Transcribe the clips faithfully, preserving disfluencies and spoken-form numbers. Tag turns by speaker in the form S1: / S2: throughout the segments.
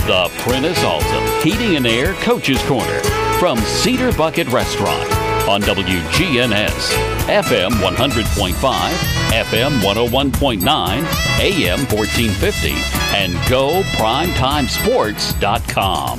S1: The Prentice Alta Heating and Air Coach's Corner from Cedar Bucket Restaurant on W G N S, F M one hundred point five, F M one oh one point nine, A M fourteen fifty, and go primetime sports dot com.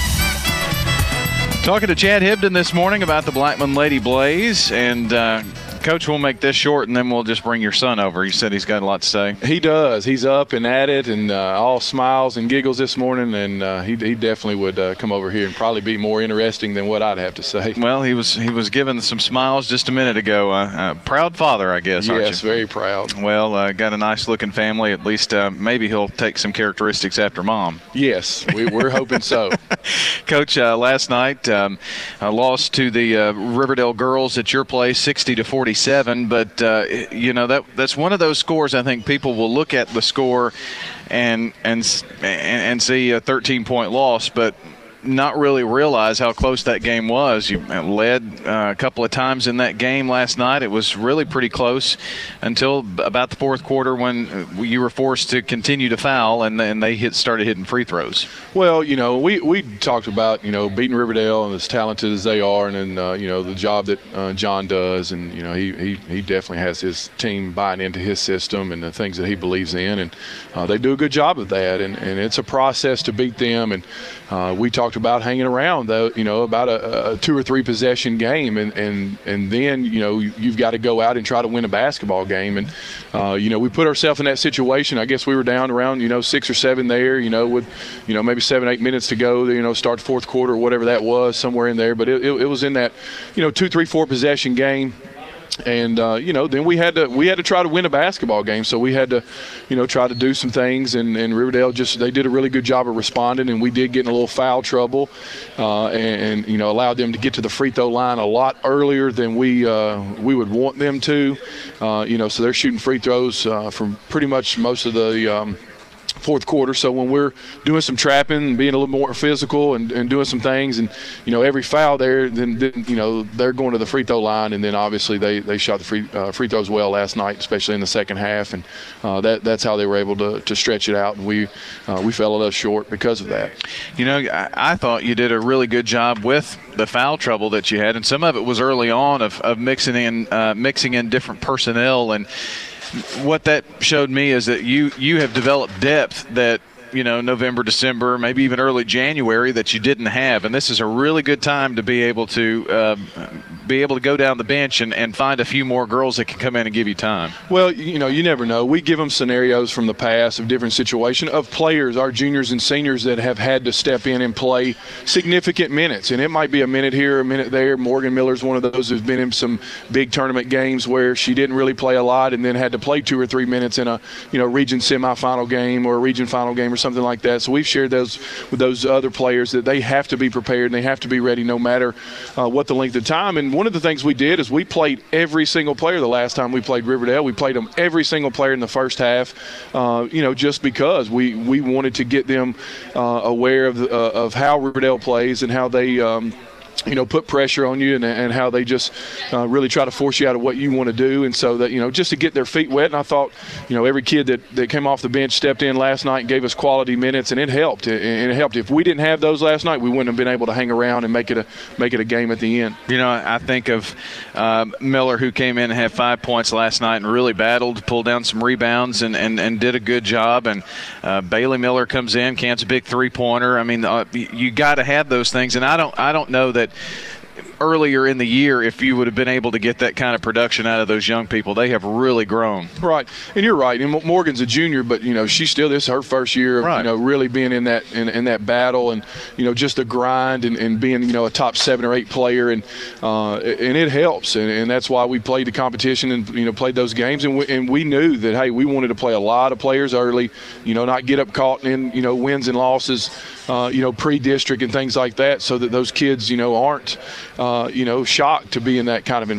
S2: Talking to Chad Hibden this morning about the Blackman Lady Blaze, and uh, Coach, we'll make this short, and then we'll just bring your son over. He said he's got a lot to say.
S3: He does. He's up and at it, and uh, all smiles and giggles this morning, and uh, he, he definitely would uh, come over here and probably be more interesting than what I'd have to say.
S2: Well, he was he was giving some smiles just a minute ago. Uh, uh, proud father, I guess, aren't you?
S3: Yes, very proud.
S2: Well, uh, got a nice-looking family. At least uh, maybe he'll take some characteristics after Mom.
S3: Yes, we, we're hoping so.
S2: Coach, uh, last night um, I lost to the uh, Riverdale girls at your place, sixty to forty-seven. But uh, you know that that's one of those scores. I think people will look at the score and and and see a thirteen-point loss, but not really realize how close that game was. You led uh, a couple of times in that game last night. It was really pretty close until about the fourth quarter when you were forced to continue to foul, and then they hit, started hitting free throws.
S3: Well, you know, we, we talked about, you know, beating Riverdale and as talented as they are, and then, uh, you know, the job that uh, John does, and, you know, he, he, he definitely has his team buying into his system and the things that he believes in, and uh, they do a good job of that, and, and it's a process to beat them, and uh, we talked about hanging around, though, you know, about a, a two or three possession game, and, and, and then, you know, you've got to go out and try to win a basketball game, and, uh, you know, we put ourselves in that situation. I guess we were down around, you know, six or seven there, you know, with, you know, maybe seven, eight minutes to go, you know, start the fourth quarter or whatever that was, somewhere in there. But it, it, it was in that, you know, two, three, four possession game. And, uh, you know, then we had to we had to try to win a basketball game. So we had to, you know, try to do some things. And, and Riverdale just, they did a really good job of responding. And we did get in a little foul trouble uh, and, and, you know, allowed them to get to the free throw line a lot earlier than we uh, we would want them to. Uh, you know, so they're shooting free throws uh, from pretty much most of the um, – fourth quarter. So when we're doing some trapping and being a little more physical and, and doing some things, and you know, every foul there, then, then you know, they're going to the free throw line, and then obviously they, they shot the free uh, free throws well last night, especially in the second half, and uh, that that's how they were able to, to stretch it out, and we uh, we fell a little short because of that.
S2: You know, I, I thought you did a really good job with the foul trouble that you had, and some of it was early on of, of mixing in uh, mixing in different personnel. And what that showed me is that you you have developed depth that, you know, November, December, maybe even early January that you didn't have. And this is a really good time to be able to uh, be able to go down the bench and, and find a few more girls that can come in and give you time.
S3: Well, you know, you never know. We give them scenarios from the past of different situations of players, our juniors and seniors, that have had to step in and play significant minutes. And it might be a minute here, a minute there. Morgan Miller's one of those who's been in some big tournament games where she didn't really play a lot and then had to play two or three minutes in a, you know, region semifinal game or a region final game or something like that. So we've shared those with those other players that they have to be prepared and they have to be ready no matter uh, what the length of time. And one of the things we did is we played every single player the last time we played Riverdale. We played them every single player in the first half, uh, you know, just because we, we wanted to get them uh, aware of, the, uh, of how Riverdale plays and how they um, – you know, put pressure on you, and, and how they just uh, really try to force you out of what you want to do. And so that, you know, just to get their feet wet. And I thought, you know, every kid that, that came off the bench stepped in last night and gave us quality minutes, and it helped. And it helped. If we didn't have those last night, we wouldn't have been able to hang around and make it a make it a game at the end.
S2: You know, I think of um, Miller, who came in and had five points last night and really battled, pulled down some rebounds, and, and, and did a good job. And uh, Bailey Miller comes in, cans a big three-pointer. I mean, uh, you got to have those things. And I don't I don't know that earlier in the year if you would have been able to get that kind of production out of those young people. They have really grown.
S3: Right. And you're right. And Morgan's a junior, but, you know, she's still, this is her first year of, right. you know, really being in that in, in that battle and, you know, just the grind and, and being, you know, a top seven or eight player. And uh, and it helps. And, and that's why we played the competition and, you know, played those games. And we, and we knew that, hey, we wanted to play a lot of players early, you know, not get up caught in, you know, wins and losses, uh, you know, pre-district and things like that, so that those kids, you know, aren't, uh, you know, shocked to be in that kind of environment.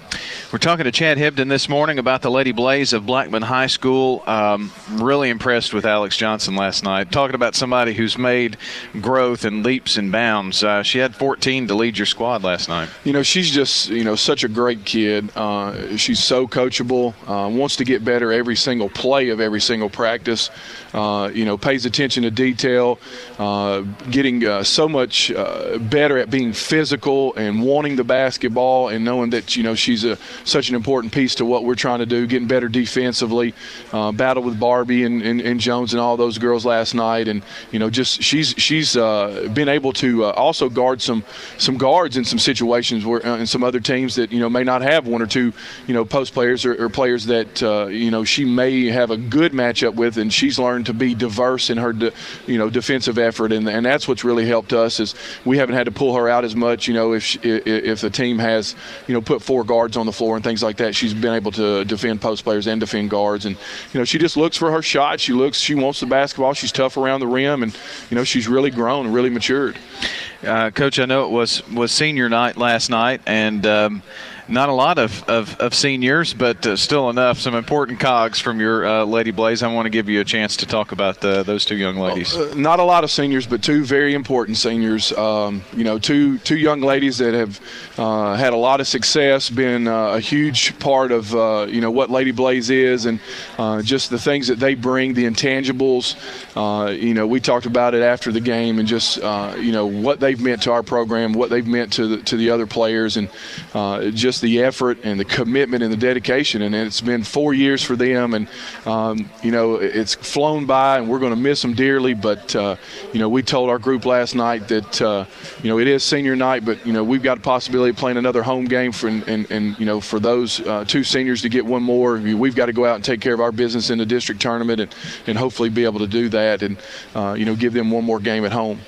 S2: We're talking to Chad Hibden this morning about the Lady Blaze of Blackman High School. Um, really impressed with Alex Johnson last night. Talking about somebody who's made growth and leaps and bounds. Uh, she had fourteen to lead your squad last night.
S3: You know, she's just, you know, such a great kid. Uh, she's so coachable, uh, wants to get better every single play of every single practice. Uh, you know, pays attention to detail, uh, getting uh, so much uh, better at being physical and wanting the basketball and knowing that, you know, she's a such an important piece to what we're trying to do, getting better defensively. Uh, battled with Barbie and, and, and Jones and all those girls last night, and you know, just she's she's uh, been able to uh, also guard some some guards in some situations where uh, in some other teams that you know may not have one or two you know post players or, or players that uh, you know she may have a good matchup with, and she's learned to be diverse in her de, you know defensive effort, and and that's what's really helped us is we haven't had to pull her out as much. You know, if she, if the team has you know put four guards on the floor and things like that, she's been able to defend post players and defend guards, and you know she just looks for her shot. She looks, she wants the basketball. She's tough around the rim, and you know she's really grown and really matured.
S2: Uh, Coach, I know it was was senior night last night, and um, not a lot of, of, of seniors, but uh, still enough. Some important cogs from your uh, Lady Blaze. I want to give you a chance to talk about the, those two young ladies.
S3: Well, uh, not a lot of seniors, but two very important seniors. Um, you know, two two young ladies that have uh, had a lot of success, been uh, a huge part of uh, you know what Lady Blaze is, and uh, just the things that they bring, the intangibles. Uh, you know, we talked about it after the game, and just uh, you know what they've meant to our program, what they've meant to the, to the other players, and uh, just the effort and the commitment and the dedication. And it's been four years for them, and um, you know it's flown by, and we're going to miss them dearly. But uh, you know we told our group last night that uh, you know it is senior night, but you know we've got a possibility of playing another home game for and, and, and you know for those uh, two seniors to get one more. We've got to go out and take care of our business in the district tournament, and, and hopefully be able to do that, and uh, you know give them one more game at home.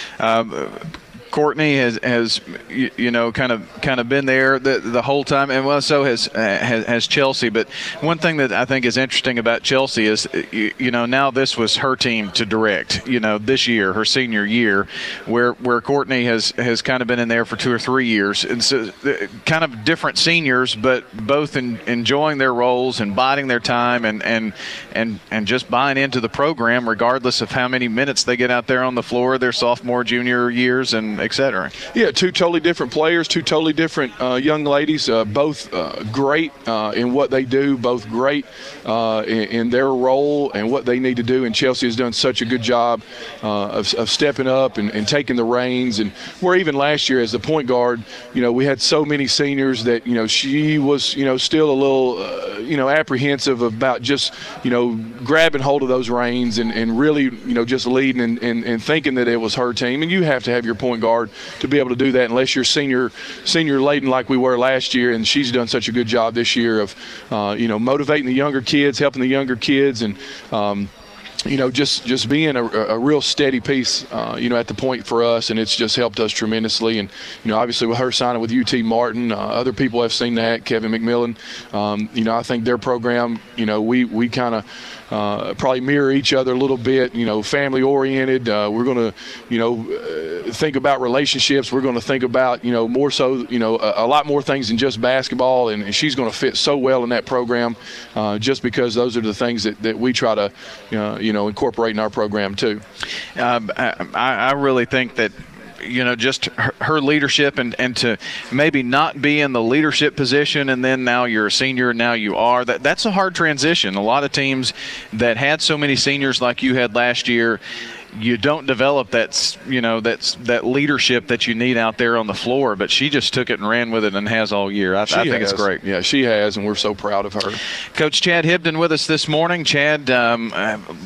S2: Um, Courtney has, has you, you know, kind of kind of been there the, the whole time, and well, so has, uh, has has Chelsea. But one thing that I think is interesting about Chelsea is, you, you know, now this was her team to direct. You know, this year, her senior year, where where Courtney has, has kind of been in there for two or three years, and so kind of different seniors, but both in, enjoying their roles and biding their time, and and and and just buying into the program, regardless of how many minutes they get out there on the floor, their sophomore, junior years, and et cetera.
S3: Yeah, two totally different players, two totally different uh, young ladies, uh, both uh, great uh, in what they do, both great uh, in, in their role and what they need to do. And Chelsea has done such a good job uh, of, of stepping up and, and taking the reins. And where even last year as the point guard, you know, we had so many seniors that, you know, she was, you know, still a little, uh, you know, apprehensive about just, you know, grabbing hold of those reins and, and really, you know, just leading and, and, and thinking that it was her team. And you have to have your point guard to be able to do that unless you're senior senior laden like we were last year. And she's done such a good job this year of uh, you know motivating the younger kids, helping the younger kids, and um, you know, just just being a, a real steady piece, uh, you know, at the point for us, and it's just helped us tremendously. And you know, obviously with her signing with U T Martin, uh, other people have seen that. Kevin McMillan, um, you know, I think their program, you know, we we kind of uh, probably mirror each other a little bit. You know, family oriented. Uh, we're going to, you know, uh, think about relationships. We're going to think about, you know, more so, you know, a, a lot more things than just basketball. And, and she's going to fit so well in that program, uh, just because those are the things that, that we try to, uh, you know. you know, incorporate in our program too.
S2: Um, I, I really think that, you know, just her, her leadership and, and to maybe not be in the leadership position and then now you're a senior and now you are, that that's a hard transition. A lot of teams that had so many seniors like you had last year, you don't develop that, you know, that's that leadership that you need out there on the floor. But she just took it and ran with it and has all year. I, I think
S3: has.
S2: it's great.
S3: Yeah, she has, and we're so proud of her.
S2: Coach Chad Hibden with us this morning. Chad, um,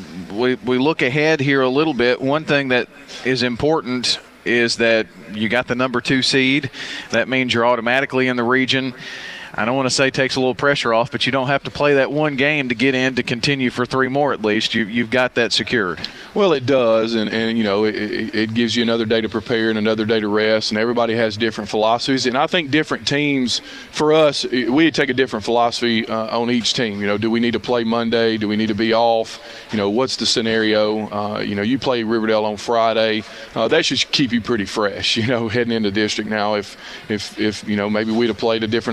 S2: we we look ahead here a little bit. One thing that is important is that you got the number two seed. That means you're automatically in the region. I don't want to say takes a little pressure off, but you don't have to play that one game to get in to continue for three more at least. You, you've got that secured.
S3: Well, it does, and, and you know, it, it gives you another day to prepare and another day to rest, and everybody has different philosophies. And I think different teams, for us, we take a different philosophy uh, on each team. You know, do we need to play Monday? Do we need to be off? You know, what's the scenario? Uh, you know, you play Riverdale on Friday. Uh, that should keep you pretty fresh, you know, heading into district now. If, if, if you know, maybe we'd have played a different opponent,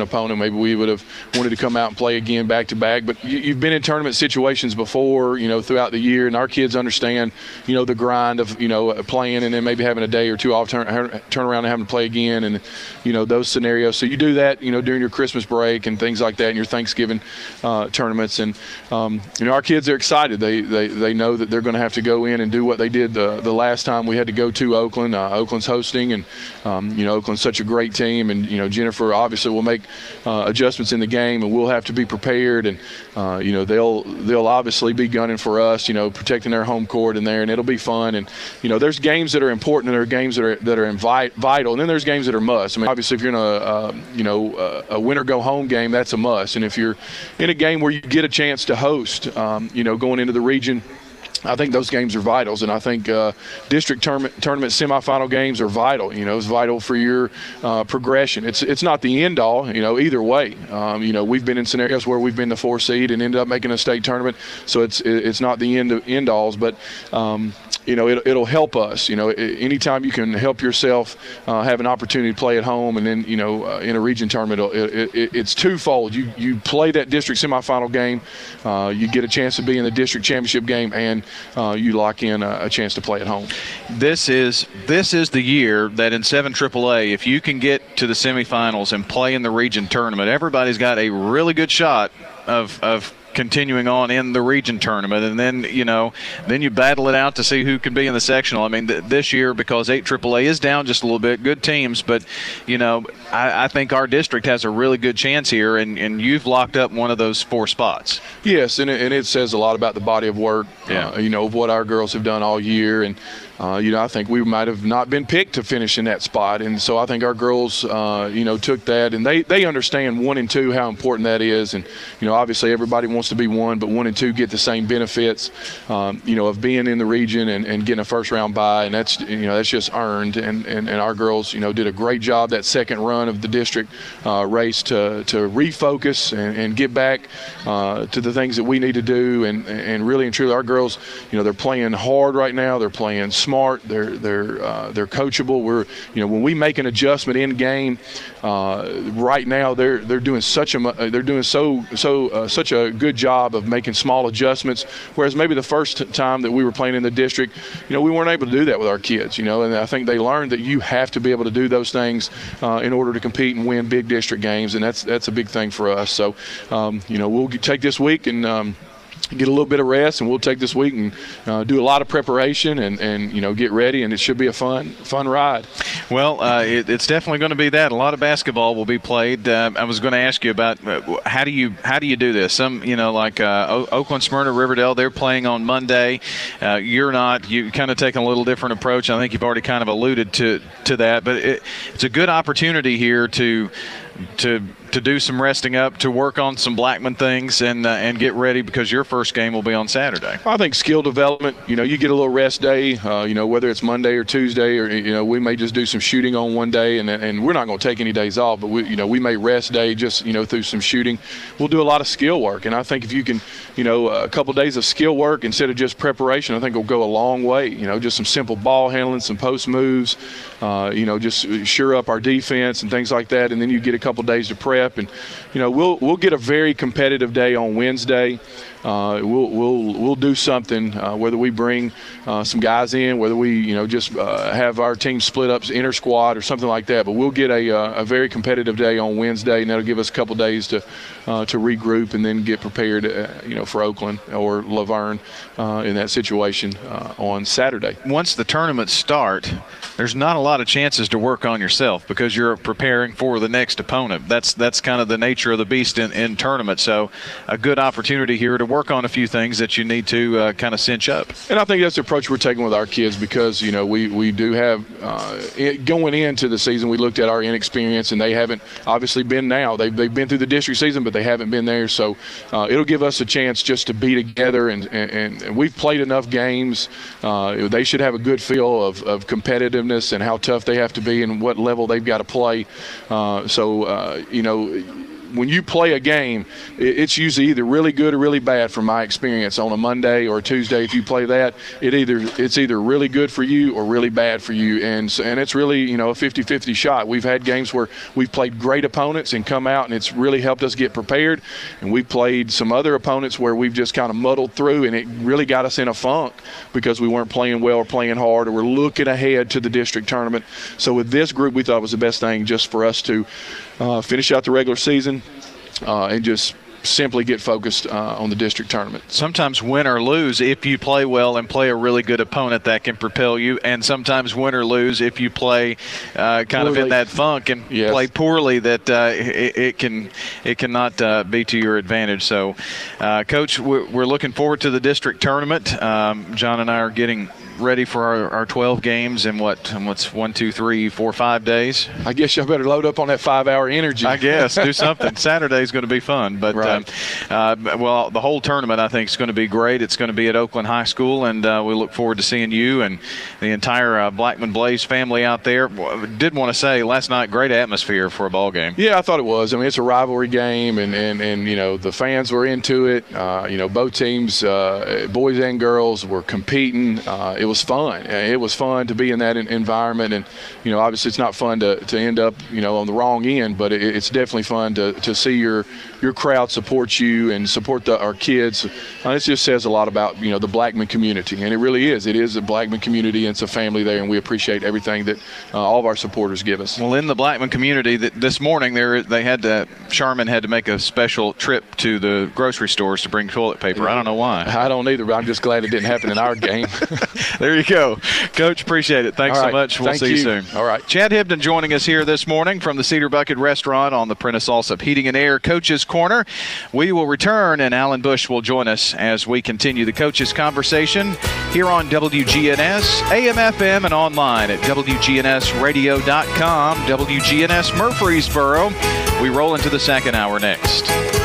S3: maybe we would have wanted to come out and play again back to back. But you, you've been in tournament situations before, you know, throughout the year, and our kids understand, you know, the grind of, you know, playing and then maybe having a day or two off, turn, turn around and having to play again, and, you know, those scenarios. So you do that, you know, during your Christmas break and things like that, and your Thanksgiving uh, tournaments. And, um, you know, our kids are excited. They, they, they know that they're going to have to go in and do what they did the, the last time we had to go to Oakland. Uh, Oakland's hosting, and, um, you know, Oakland's such a great team. And, you know, Jennifer obviously will make uh, adjustments in the game, and we'll have to be prepared. And, uh, you know, they'll they'll obviously be gunning for us, you know, protecting their home court in there, and it'll be fun. And, you know, there's games that are important, and there are games that are that are invi- vital, and then there's games that are must. I mean, obviously, if you're in a, uh, you know, a, a win-or-go-home game, that's a must. And if you're in a game where you get a chance to host, um, you know, going into the region, I think those games are vitals, and I think uh, district tournament, tournament semifinal games are vital. You know, it's vital for your uh, progression. It's it's not the end all, you know, either way. Um, you know, we've been in scenarios where we've been the four seed and ended up making a state tournament, so it's it's not the end of end alls, but um, you know, it, it'll help us. You know, anytime you can help yourself uh, have an opportunity to play at home, and then, you know, uh, in a region tournament, it, it, it's twofold. You you play that district semifinal game, uh, you get a chance to be in the district championship game, and Uh, you lock in a, a chance to play at home.
S2: This is this is the year that in seven triple A, if you can get to the semifinals and play in the region tournament, everybody's got a really good shot of of continuing on in the region tournament. And then, you know, then you battle it out to see who can be in the sectional. I mean, th- this year, because eight triple A is down just a little bit, good teams, but, you know, I, I think our district has a really good chance here, and, and you've locked up one of those four spots.
S3: Yes, and it, and it says a lot about the body of work,
S2: yeah.
S3: uh, you know, of what our girls have done all year. And Uh, you know, I think we might have not been picked to finish in that spot. And so I think our girls, uh, you know, took that, and they, they understand one and two, how important that is. And, you know, obviously everybody wants to be one, but one and two get the same benefits, um, you know, of being in the region and, and getting a first round bye. And that's, you know, that's just earned. And, and, and our girls, you know, did a great job that second run of the district uh, race to, to refocus and, and get back uh, to the things that we need to do. And, and really and truly, our girls, you know, they're playing hard right now. They're playing smart. They're they're uh, they're coachable. We're, you know, when we make an adjustment in game, uh, right now they're they're doing such a they're doing so so uh, such a good job of making small adjustments. Whereas maybe the first time that we were playing in the district, you know, we weren't able to do that with our kids. You know, and I think they learned that you have to be able to do those things uh, in order to compete and win big district games, and that's that's a big thing for us. So, um, you know, we'll take this week and. Um, get a little bit of rest, and we'll take this week and uh, do a lot of preparation and, and, you know, get ready, and it should be a fun fun ride.
S2: Well, uh, it, it's definitely going to be that. A lot of basketball will be played. Uh, I was going to ask you about uh, how do you how do you do this? Some, you know, like uh, o- Oakland, Smyrna, Riverdale, they're playing on Monday. Uh, you're not. You kind of taking a little different approach. I think you've already kind of alluded to to that, but it, it's a good opportunity here to to to do some resting up, to work on some Blackman things, and uh, and get ready, because your first game will be on Saturday.
S3: I think skill development, you know, you get a little rest day, uh, you know, whether it's Monday or Tuesday, or, you know, we may just do some shooting on one day, and and we're not going to take any days off, but we, you know, we may rest day just, you know, through some shooting. We'll do a lot of skill work, and I think if you can, you know, a couple of days of skill work instead of just preparation, I think will go a long way. You know, just some simple ball handling, some post moves, uh, you know, just shore up our defense and things like that, and then you get a couple of days to prep, and, you know, we'll we'll get a very competitive day on Wednesday. Uh, we'll we'll we'll do something, uh, whether we bring uh, some guys in, whether we, you know, just uh, have our team split up inter squad or something like that. But we'll get a uh, a very competitive day on Wednesday, and that'll give us a couple days to uh, to regroup and then get prepared, uh, you know, for Oakland or Laverne uh, in that situation uh, on Saturday.
S2: Once the tournaments start, there's not a lot of chances to work on yourself because you're preparing for the next opponent. That's that's kind of the nature of the beast in, in tournament. So a good opportunity here to work on a few things that you need to uh, kind of cinch up.
S3: And I think that's the approach we're taking with our kids, because, you know, we, we do have uh, it, going into the season, we looked at our inexperience, and they haven't obviously been now. They've, they've been through the district season, but they haven't been there. So uh, it'll give us a chance just to be together, and, and, and we've played enough games. Uh, they should have a good feel of, of competitiveness and how tough they have to be and what level they've got to play. Uh, so, uh, you know, when you play a game, it's usually either really good or really bad from my experience. On a Monday or a Tuesday, if you play that, it either it's either really good for you or really bad for you. And so, and it's really, you know, a fifty-fifty shot. We've had games where we've played great opponents and come out, and it's really helped us get prepared. And we've played some other opponents where we've just kind of muddled through, and it really got us in a funk because we weren't playing well or playing hard, or we're looking ahead to the district tournament. So with this group, we thought it was the best thing just for us to uh, finish out the regular season uh, and just simply get focused uh, on the district tournament.
S2: Sometimes win or lose, if you play well and play a really good opponent, that can propel you. And sometimes win or lose, if you play uh, kind poorly. of in that funk and yes. play poorly, that uh, it, it can it cannot uh, be to your advantage. So, uh, Coach, we're, we're looking forward to the district tournament. Um, John and I are getting ready for our, our twelve games in what what's one, two, three, four, five days.
S3: I guess y'all better load up on that five-hour energy.
S2: I guess do something. Saturday's going to be fun, but
S3: right.
S2: um, uh, well, the whole tournament I think is going to be great. It's going to be at Oakland High School, and uh, we look forward to seeing you and the entire uh, Blackman Blaze family out there. Did want to say last night, great atmosphere for a ball game.
S3: Yeah, I thought it was. I mean, it's a rivalry game, and and, and you know the fans were into it. Uh, you know, both teams, uh, boys and girls, were competing. Uh, It was fun. It was fun to be in that environment, and you know, obviously, it's not fun to, to end up, you know, on the wrong end, but it, it's definitely fun to, to see your your crowd support you and support the, our kids. Uh, it just says a lot about you know the Blackman community, and it really is. It is a Blackman community, and it's a family there, and we appreciate everything that uh, all of our supporters give us.
S2: Well, in the Blackman community, that this morning there they had to Charmin had to make a special trip to the grocery stores to bring toilet paper. I don't know why.
S3: I don't either, but I'm just glad it didn't happen in our game.
S2: There you go. Coach, appreciate it. Thanks
S3: right.
S2: so much. We'll
S3: Thank
S2: see you.
S3: you
S2: soon.
S3: All right.
S2: Chad Hibden joining us here this morning from the Cedar Bucket Restaurant on the Prentice Allsup Heating and Air Coaches Corner. We will return, and Alan Bush will join us as we continue the coaches conversation here on W G N S, A M F M, and online at W G N S radio dot com. W G N S Murfreesboro. We roll into the second hour next.